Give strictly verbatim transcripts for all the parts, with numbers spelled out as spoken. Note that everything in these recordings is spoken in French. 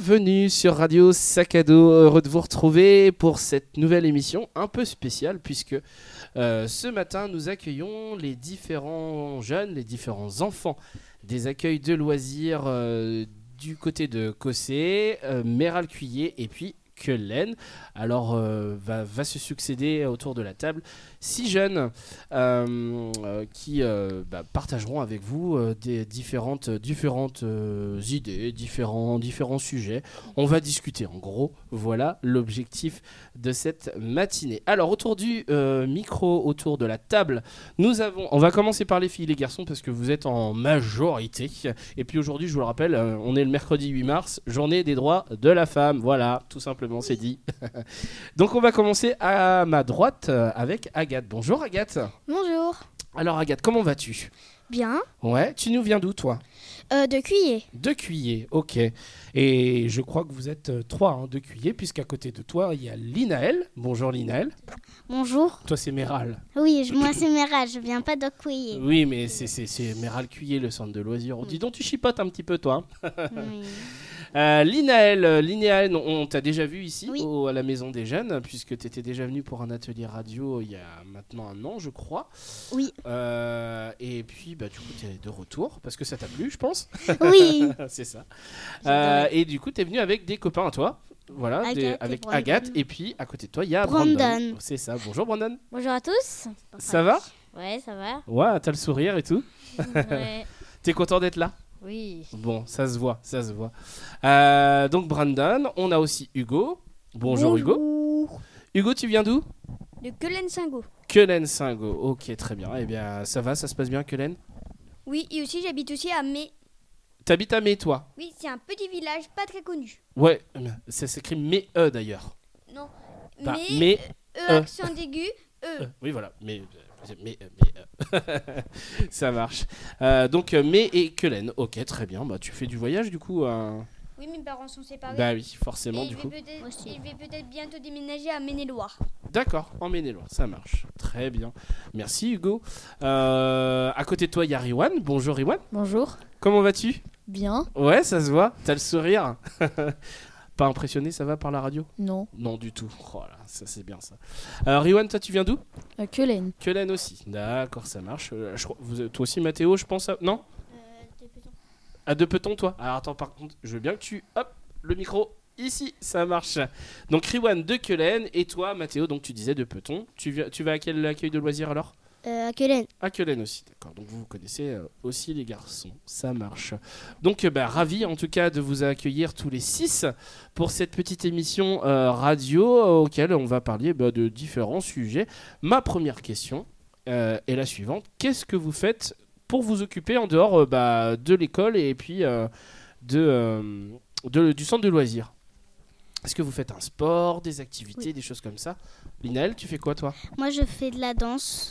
bienvenue sur Radio Sac à Dos. Heureux de vous retrouver pour cette nouvelle émission un peu spéciale puisque euh, ce matin nous accueillons les différents jeunes, les différents enfants des accueils de loisirs euh, du côté de Cossé, euh, Méral-Cuillé et puis Quelen. Alors euh, va, va se succéder autour de la table six jeunes euh, euh, qui euh, bah, partageront avec vous euh, des différentes, différentes euh, idées, différents, différents sujets. On va discuter en gros, voilà l'objectif de cette matinée. Alors autour du euh, micro, autour de la table, nous avons, on va commencer par les filles et les garçons parce que vous êtes en majorité. Et puis aujourd'hui, je vous le rappelle, euh, on est le mercredi huit mars, journée des droits de la femme. Voilà, tout simplement, c'est dit. Donc on va commencer à ma droite euh, avec Agathe. Bonjour Agathe. Bonjour. Alors Agathe, comment vas-tu ? Bien. Ouais, tu nous viens d'où toi ? Euh, de Cuillé. De Cuillé, ok. Et je crois que vous êtes euh, trois hein, de Cuillé, puisqu'à côté de toi, il y a Linaël. Bonjour Linaël. Bonjour. Toi, c'est Méral. Oui, je, moi c'est Méral, je viens pas de Cuillé. Oui, mais c'est, c'est, c'est Méral-Cuillé, le centre de loisirs. Dis donc, tu chipotes un petit peu, toi. Oui. Euh, Linaël, Linaël, on, on t'a déjà vu ici Oui. au, à la Maison des Jeunes, puisque tu étais déjà venu pour un atelier radio il y a maintenant un an, je crois. Oui. Euh, et puis, bah, du coup, tu es de retour, parce que ça t'a plu, je pense. Oui. C'est ça. Euh, et du coup, tu es venu avec des copains à toi. Voilà, Agathe des- et avec Brandon. Agathe. Et puis, à côté de toi, il y a Brandon. Brandon. C'est ça. Bonjour, Brandon. Bonjour à tous. Ça va ? Ouais, ça va. Ouais, t'as le sourire et tout. Ouais. T'es content d'être là ? Oui. Bon, ça se voit, ça se voit. Euh, donc, Brandon, on a aussi Hugo. Bonjour, Hugo. Hugo, tu viens d'où ? De Quelen-Singo. Quelen-Singo. Ok, très bien. Eh bien, ça va, ça se passe bien, Quelen ? Oui, et aussi j'habite aussi à Mé. T'habites à Mé, toi ? Oui, c'est un petit village pas très connu. Ouais, ça s'écrit Mé-E d'ailleurs. Non. Pas Mais Mé. E euh. accent aigu. E. Euh, oui, voilà. Mais, mais, mais euh. Ça marche. Euh, donc, euh, Mé et Quelen. Ok, très bien. Bah, tu fais du voyage du coup euh... Oui, mes parents sont séparés. Bah oui, forcément, et du je coup. vais peut-être, et je vais peut-être bientôt déménager à Maine-et-Loire. D'accord, en Maine-et-Loire, ça marche. Très bien. Merci Hugo. Euh, à côté de toi, il y a Riwan. Bonjour Riwan. Bonjour. Comment vas-tu ? Bien. Ouais, ça se voit. T'as le sourire. Pas impressionné, ça va par la radio ? Non. Non, du tout. Oh là, ça c'est bien ça. Alors Riwan, toi tu viens d'où ? Euh, Quelen. Quelen aussi. D'accord, ça marche. Euh, je crois- vous, toi aussi Mathéo, je pense. À... Non ? À deux petons, toi ? Alors attends, par contre, je veux bien que tu... Hop, le micro, ici, ça marche. Donc Riwan de Quelen et toi, Mathéo, donc tu disais de Peton. Tu, viens- tu vas à quel accueil de loisirs alors ? Euh, à Quelen. À Quelen aussi, d'accord. Donc vous, vous connaissez euh, aussi les garçons, ça marche. Donc euh, bah, ravi en tout cas de vous accueillir tous les six pour cette petite émission euh, radio euh, auquel on va parler bah, de différents sujets. Ma première question euh, est la suivante. Qu'est-ce que vous faites pour vous occuper en dehors euh, bah, de l'école et puis euh, de, euh, de- du centre de loisirs ? Est-ce que vous faites un sport, des activités, Oui. des choses comme ça ? Linaël, tu fais quoi toi ? Moi je fais de la danse.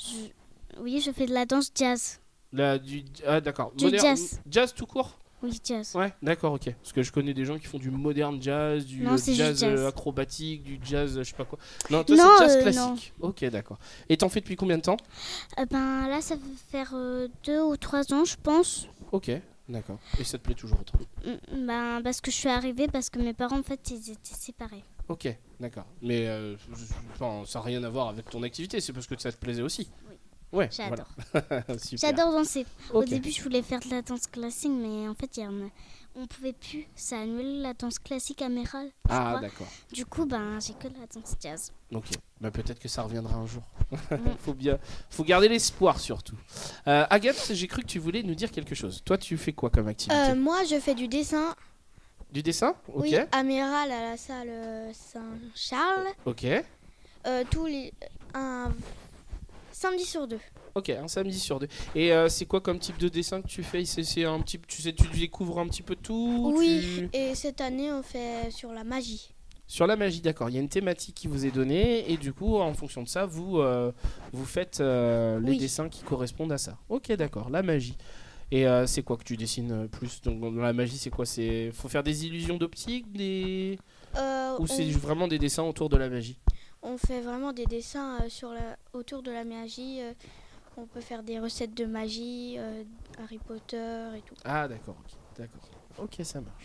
Je- Oui, je fais de la danse jazz. Là, du... Ah d'accord. Du jazz. Jazz tout court ? Oui, jazz. Ouais, d'accord, ok. Parce que je connais des gens qui font du modern jazz, du Non, euh, c'est jazz, juste jazz. euh, acrobatique, du jazz, euh, je sais pas quoi. Non, toi Non, c'est jazz euh, classique. Ok, d'accord. Et t'en fais depuis combien de temps ? Euh, ben là ça fait faire euh, deux ou trois ans je pense. Ok, d'accord. Et ça te plaît toujours autant ? Mm, Ben parce que je suis arrivée parce que mes parents en fait ils étaient séparés. Ok, d'accord. Mais euh, je- enfin, ça n'a rien à voir avec ton activité, c'est parce que ça te plaisait aussi. Oui. Ouais, J'adore. voilà. Super. J'adore danser. Au Ok. début, je voulais faire de la danse classique, mais en fait, il y en a... on pouvait plus. Ça a annulé la danse classique à Méral, je Ah, crois. d'accord. Du coup, ben, j'ai que la danse jazz. Ok, bah, peut-être que ça reviendra un jour. faut bien, faut garder l'espoir surtout. Euh, Agathe, j'ai cru que tu voulais nous dire quelque chose. Toi, tu fais quoi comme activité ? Euh, moi, je fais du dessin. Du dessin ? Ok. Oui, à Méral, à la salle euh, Saint-Charles. Ok. Euh, tous les un samedi sur deux. Ok, un samedi sur deux. Et euh, c'est quoi comme type de dessin que tu fais ? C'est, c'est un petit, tu sais, tu découvres un petit peu tout. Oui, tu- et cette année, on fait sur la magie. Sur la magie, d'accord. Il y a une thématique qui vous est donnée et du coup, en fonction de ça, vous, euh, vous faites euh, les Oui. dessins qui correspondent à ça. Ok, d'accord. La magie. Et euh, c'est quoi que tu dessines euh, plus ? Donc, dans la magie, c'est quoi ? C'est faut faire des illusions d'optique, des Euh, ou c'est on, vraiment des dessins autour de la magie ? on fait vraiment des dessins euh, sur la, autour de la magie. euh, on peut faire des recettes de magie, euh, Harry Potter et tout. Ah, d'accord. Ok, d'accord. Ok, ça marche.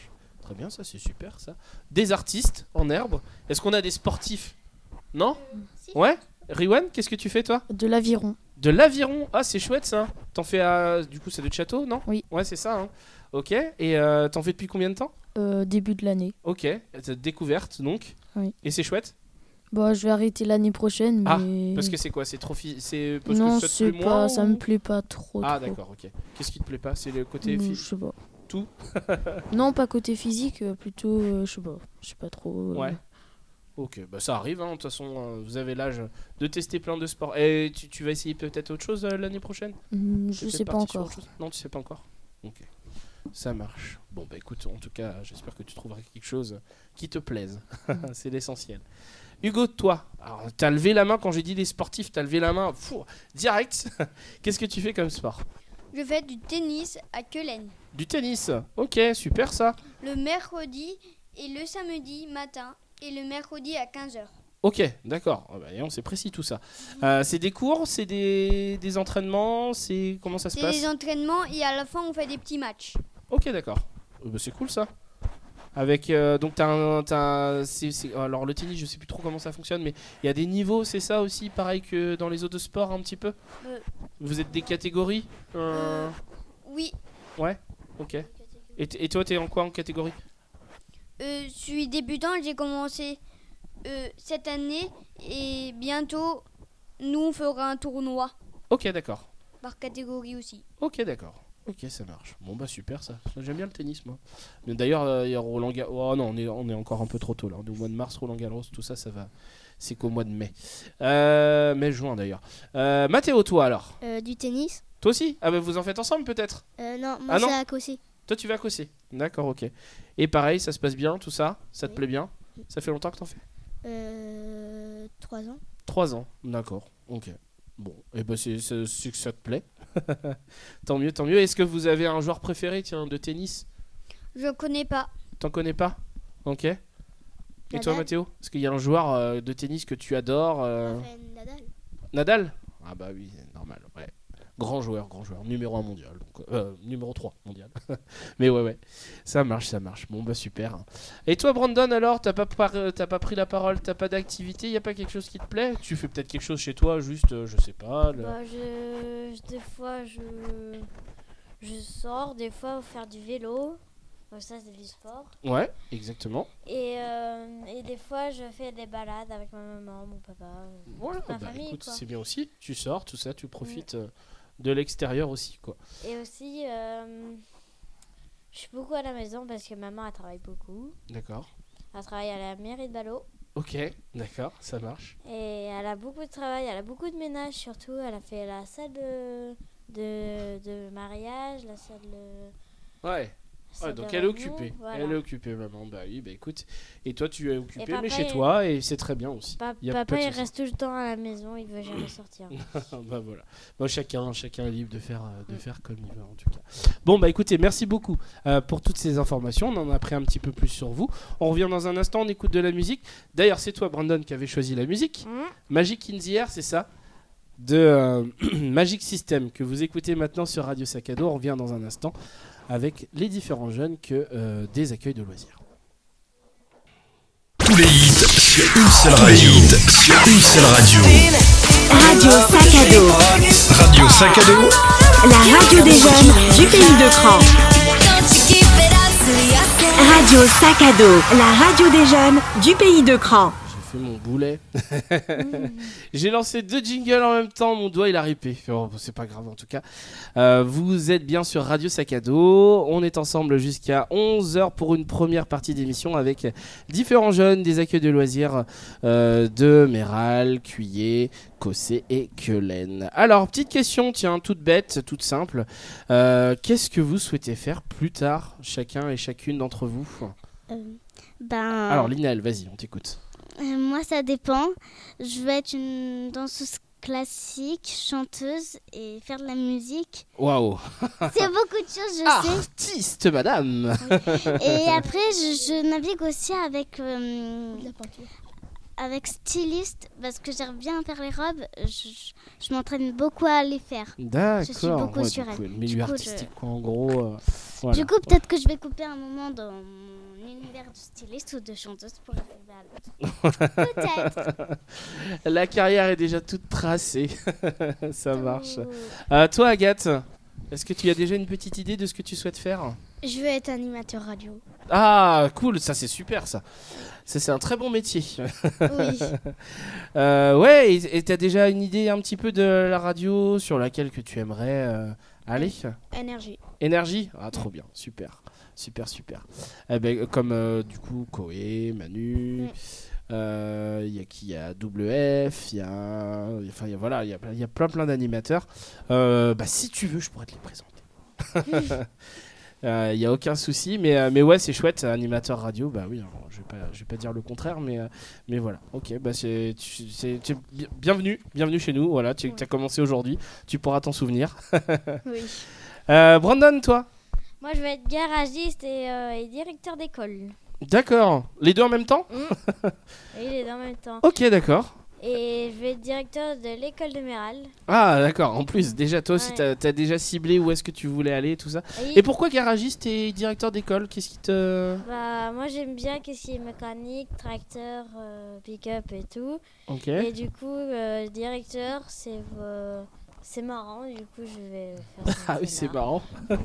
Très bien, ça c'est super ça. Des artistes en herbe. Est-ce qu'on a des sportifs? Non? Ouais. Riwan, qu'est-ce que tu fais toi? De l'aviron. De l'aviron. Ah, c'est chouette ça. T'en fais à... Du coup, c'est de château, non? Oui. Ouais, c'est ça. Hein. Ok. Et euh, t'en fais depuis combien de temps? Euh, début de l'année. Ok. T'as découverte donc. Oui. Et c'est chouette? Bah, je vais arrêter l'année prochaine, mais... Ah, parce que c'est quoi? C'est trop... Fi... C'est parce non, que ça te c'est plaît pas... moins, ça ou... me plaît pas trop. Ah, trop. d'accord, ok. Qu'est-ce qui te plaît pas? C'est le côté... Non, fi- je sais pas. Tout? Non, pas côté physique, euh, plutôt, euh, je sais pas. Je sais pas trop. euh, Ouais. Ok, bah ça arrive, hein. De toute façon, euh, vous avez l'âge de tester plein de sports. Et tu, tu vas essayer peut-être autre chose euh, l'année prochaine? hmm, T'es je peut-être sais pas parti sur encore. autre chose? Non, tu sais pas encore. Ok, ça marche. Bon, bah écoute, en tout cas, j'espère que tu trouveras quelque chose qui te plaise. C'est l'essentiel. Hugo, toi, alors, t'as levé la main quand j'ai dit les sportifs, t'as levé la main fou, direct. Qu'est-ce que tu fais comme sport? Je fais du tennis à Quelen. Du tennis. Ok, super ça. Le mercredi et le samedi matin et le mercredi à quinze heures. Ok, d'accord. Ah bah, voyons, c'est précis tout ça. Euh, c'est des cours, c'est des, des entraînements, c'est comment ça se C'est passe? les entraînements et à la fin on fait des petits matchs. Ok, d'accord. Euh, bah, c'est cool ça. Avec euh, donc t'as un, t'as un- c'est- c'est- alors le tennis, je sais plus trop comment ça fonctionne, mais il y a des niveaux, c'est ça aussi, pareil que dans les autres sports un petit peu. Euh. Vous êtes des catégories. Euh, Oui, Ouais. Ok. Et, t- et toi, t'es en quoi en catégorie? euh, je suis débutant, j'ai commencé euh, cette année et bientôt nous on fera un tournoi Ok, d'accord. par catégorie aussi. Ok, d'accord. Ok, ça marche. Bon bah super ça. J'aime bien le tennis moi. Mais d'ailleurs, euh, il y a Roland Garros. Oh non, on est, on est encore un peu trop tôt là. On est au mois de mars, Roland Garros, tout ça, ça va. C'est qu'au mois de mai. Euh, mai, juin d'ailleurs. Euh, Mathéo, toi alors? Euh, du tennis Toi aussi? Ah bah vous en faites ensemble peut-être? euh, Non, moi Ah non c'est à Cossé. Toi tu vas à Cossé. D'accord, ok. Et pareil, ça se passe bien, tout ça? Ça te Oui. plaît bien? Ça fait longtemps que t'en fais? Euh, trois ans. Trois ans, d'accord. Ok. Bon, et ben c'est, c'est, c'est que ça te plaît. Tant mieux, tant mieux. Est-ce que vous avez un joueur préféré, tiens, de tennis? Je connais pas. T'en connais pas? Ok. Et toi, Nadal. Mathéo? Est-ce qu'il y a un joueur euh, de tennis que tu adores euh, Rafael Nadal. Nadal? Ah bah oui, c'est normal, ouais. Grand joueur, grand joueur, numéro un mondial, donc, euh, numéro trois mondial. Mais ouais, ouais, ça marche, ça marche. Bon bah super. Et toi, Brandon, alors, t'as pas, par- euh, t'as pas pris la parole, t'as pas d'activité, y a pas quelque chose qui te plaît? Tu fais peut-être quelque chose chez toi, juste, euh, je sais pas. le- Bah, je, je- des fois, je, je sors, des fois, faire du vélo. Donc ça, c'est du sport. Ouais, exactement. Et, euh, et des fois, je fais des balades avec ma maman, mon papa. Voilà, toute ma bah famille, écoute, quoi. c'est bien aussi. Tu sors, tout ça, tu profites euh, de l'extérieur aussi, quoi. Et aussi, euh, je suis beaucoup à la maison parce que maman, elle travaille beaucoup. D'accord. Elle travaille à la mairie de Ballot. Ok, d'accord, ça marche. Et elle a beaucoup de travail, elle a beaucoup de ménage surtout. Elle a fait la salle de, de, de mariage, la salle de... Ouais. salle Ouais, donc de elle est réunion, occupée. voilà. Elle est occupée, maman. Bah oui, bah écoute. Et toi, tu es occupé, papa, mais chez il- toi, et c'est très bien aussi. Pa- Y a papa, pas de il souci. reste tout le temps à la maison, il veut jamais sortir. Bah voilà. Bon, chacun, chacun est libre de faire, euh, de faire comme il veut en tout cas. Bon bah écoutez, merci beaucoup euh, pour toutes ces informations. On en a appris un petit peu plus sur vous. On revient dans un instant, on écoute de la musique. D'ailleurs, c'est toi, Brandon, qui avait choisi la musique. Mmh. Magic in the Air, c'est ça, de euh, Magic System, que vous écoutez maintenant sur Radio Sac à Dos. On revient dans un instant avec les différents jeunes que euh, des accueils de loisirs. Tous les hits sur une seule radio. Sur une seule radio. Radio Sac à Dos, Radio Sac à Dos. la radio des jeunes du pays de Cran. Radio Sac à Dos, la radio des jeunes du pays de Cran. J'ai fait mon boulet. J'ai lancé deux jingles en même temps, mon doigt il a ripé. Oh, c'est pas grave en tout cas. Euh, vous êtes bien sur Radio Sac à Dos. On est ensemble jusqu'à onze heures pour une première partie d'émission avec différents jeunes des accueils de loisirs euh, de Méral, Cuillé, Cossé et Quelen. Alors, petite question, tiens, toute bête, toute simple. Euh, qu'est-ce que vous souhaitez faire plus tard, chacun et chacune d'entre vous? Euh, ben, Alors, Linel, vas-y, on t'écoute. euh, moi, ça dépend. Je veux être une danseuse classique, chanteuse et faire de la musique. Waouh! C'est beaucoup de choses, je Artiste, madame! sais. Et après, je, je navigue aussi avec euh, La peinture. avec styliste parce que j'aime bien faire les robes. Je, je m'entraîne beaucoup à les faire. D'accord. Je suis beaucoup ouais, sur donc, elle. ouais, le milieu Du coup, artistique, je- quoi, en gros. euh, voilà. Du coup, peut-être que je vais couper un moment dans mon univers de styliste ou de chanteuse pour arriver à l'autre. Peut-être. La carrière est déjà toute tracée. Ça marche. Euh, toi, Agathe, est-ce que tu as déjà une petite idée de ce que tu souhaites faire ? Je veux être animateur radio. Ah, cool, ça c'est super ça. Ça c'est un très bon métier. Oui. Euh, ouais, et et t'as déjà une idée un petit peu de la radio sur laquelle que tu aimerais euh, aller ? Énergie. Énergie ? Ah, trop bien, super, super, super. Eh ben, comme euh, du coup Koé, Manu, Mm. euh, il y a qui ? Il y a W F, il y a, enfin il y a- voilà, il y a, il y a plein plein d'animateurs. Euh, bah si tu veux, je pourrais te les présenter. Il euh, n'y a aucun souci, mais, euh, mais ouais, c'est chouette, animateur radio, bah oui, alors, je vais pas, je vais pas dire le contraire, mais, euh, mais voilà, ok, bah c'est, tu, c'est, tu es bi- bienvenue, bienvenue chez nous, voilà, tu Ouais. as commencé aujourd'hui, tu pourras t'en souvenir. Oui. Euh, Brandon, toi ? Moi, je vais être garagiste et, euh, et directeur d'école. D'accord, les deux en même temps ? Et les deux en même temps. Ok, d'accord. Et je vais être directeur de l'école de Méral. Ah, d'accord, en plus, déjà, toi aussi, Ouais. t'as, t'as déjà ciblé où est-ce que tu voulais aller, tout ça. Et, Et pourquoi garagiste et directeur d'école ? Qu'est-ce qui te... bah, moi, j'aime bien qu'est-ce qui est mécanique, tracteur, euh, pick-up et tout. Ok. Et du coup, euh, directeur, c'est euh, c'est marrant. Du coup, je vais faire ce Ah oui, c'est métier-là. marrant.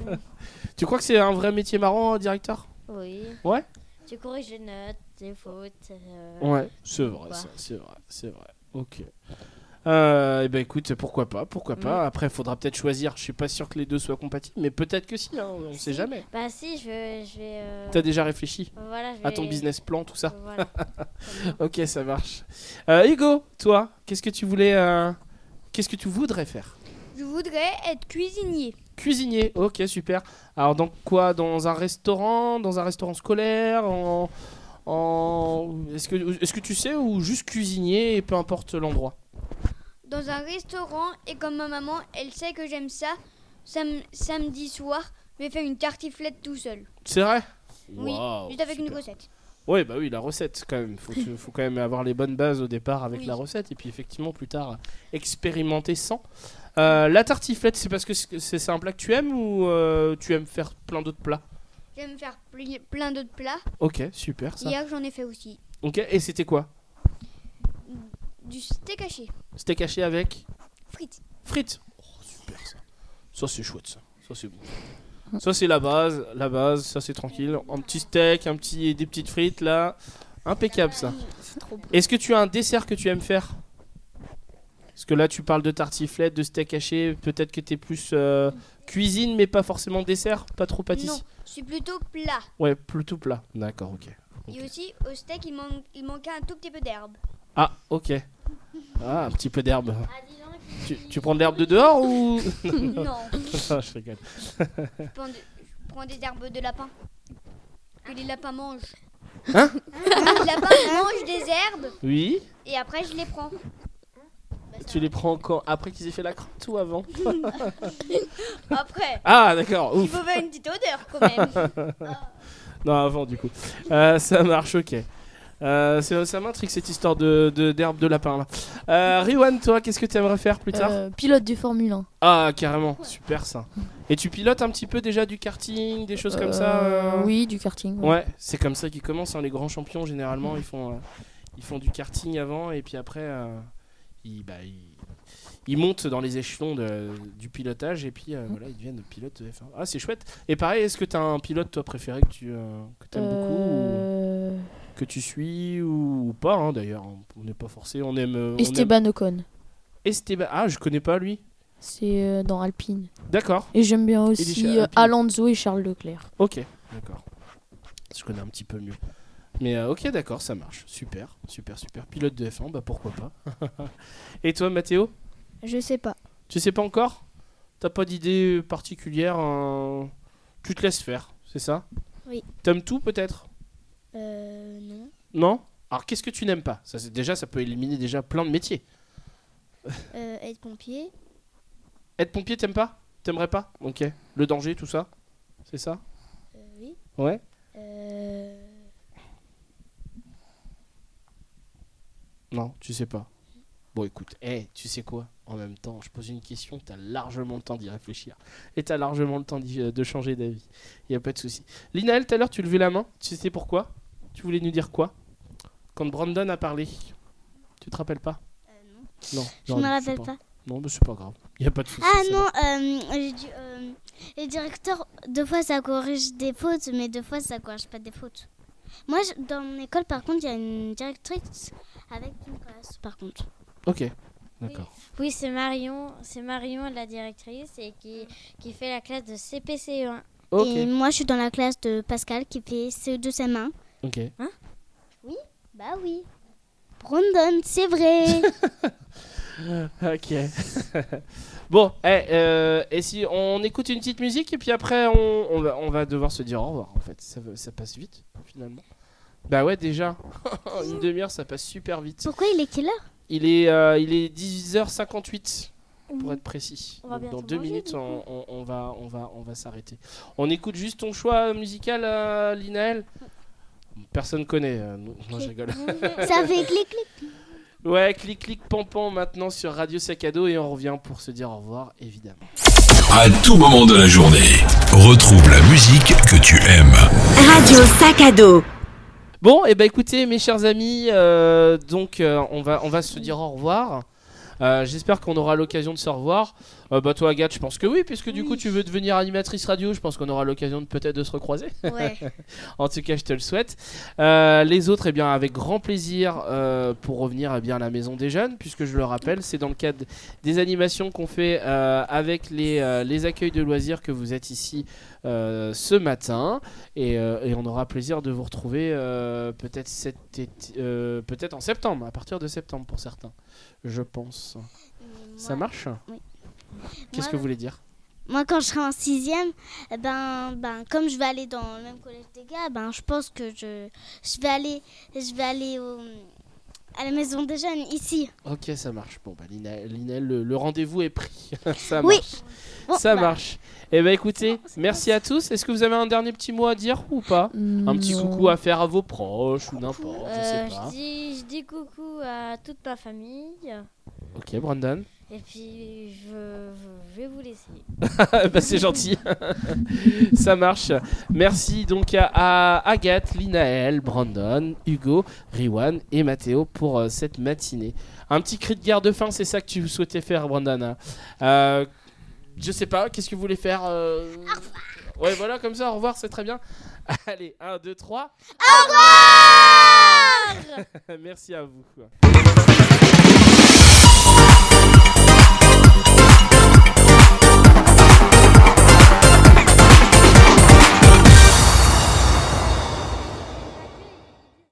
Tu crois que c'est un vrai métier marrant, directeur ? Oui. Ouais. Tu corriges les notes, les fautes. euh, Ouais, c'est vrai, Quoi. ça, c'est vrai, c'est vrai. Ok. Euh, et ben écoute, pourquoi pas, pourquoi pas. Mm. Après, il faudra peut-être choisir. Je suis pas sûr que les deux soient compatibles, mais peut-être que si, hein, on sait Si. jamais. Bah si, je vais... Je vais euh, T'as déjà réfléchi voilà, je à ton vais- business plan, tout ça. Voilà. Ok, ça marche. Euh, Hugo, toi, qu'est-ce que tu voulais, euh, qu'est-ce que tu voudrais faire ? Je voudrais être cuisinier. Cuisinier, ok, super. Alors, dans quoi ? Dans un restaurant ? Dans un restaurant scolaire ? En, en... Est-ce que, est-ce que tu sais, ou juste cuisinier et peu importe l'endroit ? Dans un restaurant, et comme ma maman, elle sait que j'aime ça, sam- samedi soir, je vais faire une tartiflette tout seul. C'est vrai ? Oui, Waouh, juste avec une super. recette. Oui, bah oui, la recette quand même. Faut, que- faut quand même avoir les bonnes bases au départ avec Oui. la recette et puis effectivement plus tard expérimenter sans. Euh, la tartiflette, c'est parce que c'est c'est un plat que tu aimes ou euh, tu aimes faire plein d'autres plats ? J'aime faire pli- plein d'autres plats. Ok, super ça. Hier, j'en ai fait aussi. Ok, et c'était quoi ? Du steak haché. Steak haché avec Frites. frites. Oh, super ça. Ça c'est chouette ça. Ça c'est bon. Ça c'est la base, la base, ça c'est tranquille. Un petit steak, un petit, des petites frites là. Impeccable ça. Est-ce que tu as un dessert que tu aimes faire ? Parce que là tu parles de tartiflette, de steak haché, peut-être que tu es plus euh, cuisine mais pas forcément dessert, pas trop pâtisserie. Non, je suis plutôt plat. Ouais, plutôt plat. D'accord, ok. Ok. Et aussi, au steak, il, man- il manquait un tout petit peu d'herbe. Ah, ok. Ah, un petit peu d'herbe. Tu, tu prends de l'herbe de dehors ou... Non, Ah, je rigole. je prends, de- je prends des herbes de lapin. Que les lapins mangent. Hein Les lapins mangent des herbes Oui. et après je les prends. Tu les prends quand après qu'ils aient fait la crotte ou avant? Après, Ah, d'accord. il Ouf. faut faire une petite odeur quand même. Non, avant du coup. Euh, ça marche, ok. Euh, c'est- ça m'intrigue cette histoire de, de- d'herbe de lapin là. Euh, Riwan, toi, qu'est-ce que tu aimerais faire plus tard? Euh, pilote de Formule un. Ah, carrément, super ça. Et tu pilotes un petit peu déjà du karting, des choses comme ça euh Oui, du karting. Ouais, c'est comme ça qu'ils commencent, hein, les grands champions généralement, ils font, euh, ils font du karting avant et puis après, euh, ils, bah, ils, ils montent dans les échelons de- du pilotage et puis euh, voilà, ils deviennent pilotes de F un. Ah, c'est chouette. Et pareil, est-ce que tu as un pilote toi préféré que tu euh, que t'aimes beaucoup ou Euh, que tu suis ou, ou pas hein, d'ailleurs, on n'est pas forcé, on aime, euh, on aime- Esteban Ocon. Esteban. Ah, je connais pas lui. C'est euh, dans Alpine. D'accord. Et j'aime bien est aussi chez euh, Alpine. Alonso et Charles Leclerc. Ok, d'accord. Je connais un petit peu mieux. Mais euh, ok, d'accord, ça marche. Super, super, super. Pilote de F un, bah pourquoi pas. Et toi, Mathéo? Je sais pas. Tu sais pas encore? T'as pas d'idée particulière hein Tu te laisses faire, c'est ça? Oui. T'aimes tout peut-être? Euh, non. Non? Alors qu'est-ce que tu n'aimes pas? Ça, c'est déjà, ça peut éliminer déjà plein de métiers. Euh, être pompier. Être pompier, t'aimes pas? T'aimerais pas? Ok. Le danger, tout ça? C'est ça? Euh, oui. Ouais. Euh, Non, tu sais pas. Bon, écoute, hey, tu sais quoi? En même temps, je pose une question, t'as largement le temps d'y réfléchir. Et t'as largement le temps d'y- de changer d'avis. Y a pas de souci. Linaël, tout à l'heure, tu levais la main. Tu sais pourquoi? Tu voulais nous dire quoi? Quand Brandon a parlé. Tu te rappelles pas? Non. Je non, me c'est rappelle pas. pas. Non, mais c'est pas grave. Y a pas de souci. Ah ça non, va. euh, j'ai dit, euh, les directeurs, deux fois ça corrige des fautes, mais deux fois ça corrige pas des fautes. Moi, je- dans mon école, par contre, il y a une directrice avec une classe, par contre. Ok. D'accord. Oui, c'est Marion, c'est Marion la directrice et qui, qui fait la classe de C P C E un. Ok. Et moi, je suis dans la classe de Pascal qui fait C E deux C M un. Ok. Bah oui. Brandon, c'est vrai. Ok. Bon, eh, euh, et si on écoute une petite musique et puis après on, on, va, on va devoir se dire au revoir en fait. Ça, va- ça passe vite finalement. Bah ouais déjà. Une demi-heure ça passe super vite. Pourquoi il est quelle heure? Il est, euh, il est dix heures cinquante-huit pour être précis. On va Donc, dans bientôt deux manger, minutes du coup. on, on- on va, on, va, on va s'arrêter. On écoute juste ton choix musical euh, Linaël. Personne connaît. euh, non, non, je rigole. Ça fait clic clic. Ouais, clic clic pampan maintenant sur Radio Sac à Dos et on revient pour se dire au revoir évidemment. À tout moment de la journée, retrouve la musique que tu aimes. Radio Sac à Dos. Bon, et bah écoutez mes chers amis, euh, donc euh, on, va, on va se dire au revoir. Euh, J'espère qu'on aura l'occasion de se revoir. Euh, bah toi Agathe, je pense que oui, puisque du coup tu veux devenir animatrice radio, je pense qu'on aura l'occasion de peut-être de se recroiser. Ouais. En tout cas, je te le souhaite. Euh, les autres, eh bien, avec grand plaisir euh, pour revenir eh bien, à la Maison des Jeunes, puisque je le rappelle, c'est dans le cadre des animations qu'on fait euh, avec les, euh, les accueils de loisirs que vous êtes ici euh, ce matin. Et, euh, et on aura plaisir de vous retrouver euh, peut-être cet été- euh, peut-être en septembre, à partir de septembre pour certains, je pense. Ça marche? oui. Qu'est-ce Moi, que vous voulez dire? Moi, quand je serai en sixième, eh ben, ben, comme je vais aller dans le même collège des gars, ben, je pense que je, je vais aller, je vais aller au, à la Maison des Jeunes, ici. Ok, ça marche. Bon, bah, Lina, Lina, le, le rendez-vous est pris. Ça Oui. marche. Bon, Ça bah, marche. Eh ben écoutez, merci à tous. Est-ce que vous avez un dernier petit mot à dire ou pas? Un petit Non. coucou à faire à vos proches ou n'importe, je Euh, sais pas. je, dis, je dis coucou à toute ma famille. Ok, Brandon. Et puis, je, je- je vais vous laisser. Bah, c'est gentil. Ça marche. Merci donc à, à Agathe, Linaël, Brandon, Hugo, Riwan et Mathéo pour euh, cette matinée. Un petit cri de guerre de fin, c'est ça que tu souhaitais faire, Brandon, hein. Euh, Je sais pas, qu'est-ce que vous voulez faire euh... Ouais, voilà, comme ça, au revoir, c'est très bien. Allez, un, deux, trois. Au revoir. Merci à vous.